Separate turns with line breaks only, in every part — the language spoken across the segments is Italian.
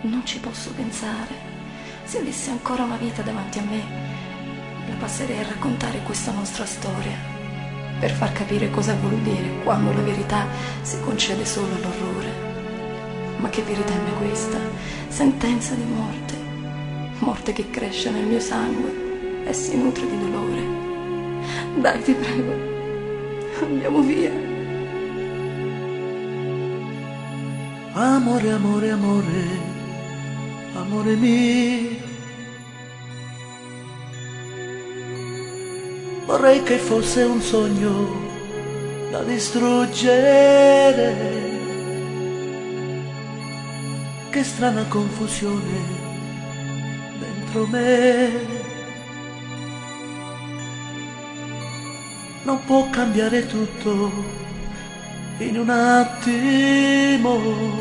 Non ci posso pensare. Se avessi ancora una vita davanti a me, la passerei a raccontare questa nostra storia, per far capire cosa vuol dire quando la verità si concede solo all'orrore. Ma che verità è mai questa? Sentenza di morte, morte che cresce nel mio sangue e si nutre di dolore. Dai, ti prego, andiamo via.
Amore, amore, amore, amore mio, vorrei che fosse un sogno da distruggere. Che strana confusione dentro me, non può cambiare tutto in un attimo.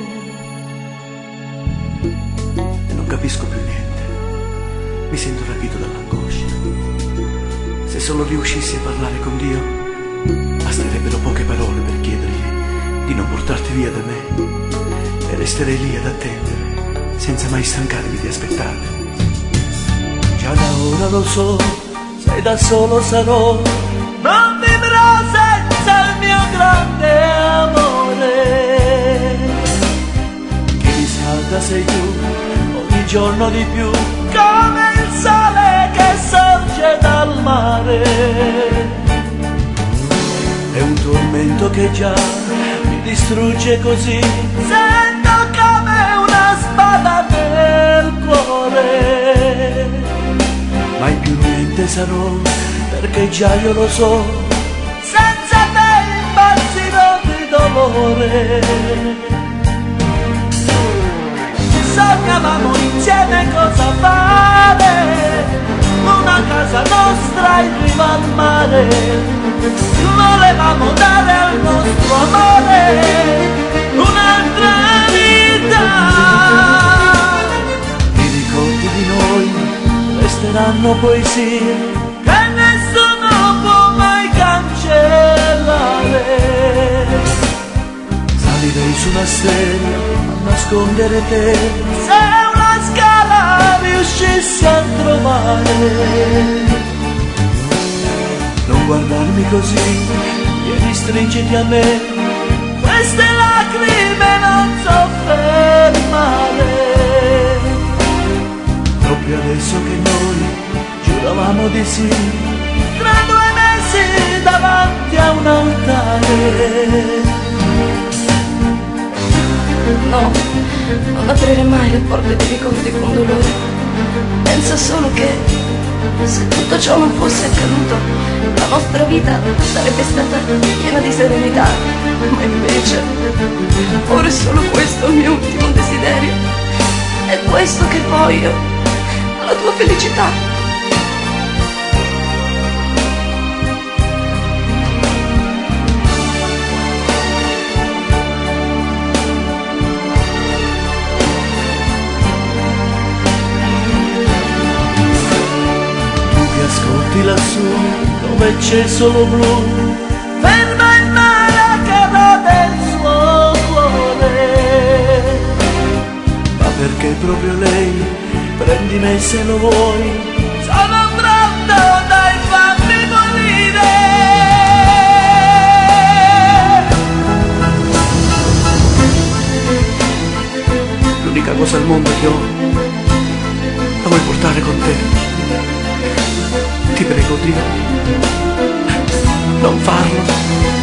E non capisco più niente, mi sento rapito dall'angoscia. Se solo riuscissi a parlare con Dio, basterebbero poche parole per chiedergli di non portarti via da me, e resterei lì ad attendere senza mai stancarmi di aspettare. Già da ora lo so, se da solo sarò, non vivrò senza il mio grande amore, che mi salda sei tu ogni giorno di più, come il sole che sorge dal mare. È un tormento che già mi distrugge così, sento come una spada nel cuore. Mai più niente sarò, perché già io lo so, senza te impazzirò di dolore. Sognavamo insieme cosa fare, una casa nostra in riva al mare, volevamo dare al nostro amore un'altra vita. I ricordi di noi resteranno poesie che nessuno può mai cancellare. Salirei su una stella a nascondere te, se una scala riuscissi a trovare. Non guardarmi così, vieni stringiti a me, queste lacrime non so fermare. Proprio adesso che noi giuravamo di sì, tra 2 mesi davanti a un altare.
No, non aprire mai le porte dei ricordi con dolore. Pensa solo che se tutto ciò non fosse accaduto, la nostra vita sarebbe stata piena di serenità. Ma invece, ora è solo questo il mio ultimo desiderio. È questo che voglio, la tua felicità.
Ascolti lassù dove c'è solo blu, ferma il mare che rode il suo cuore. Ma perché proprio lei, prendi me se lo vuoi, sono pronto, dai fammi morire. L'unica cosa al mondo che ho, la vuoi portare con te? Ti prego, Dio, non farlo.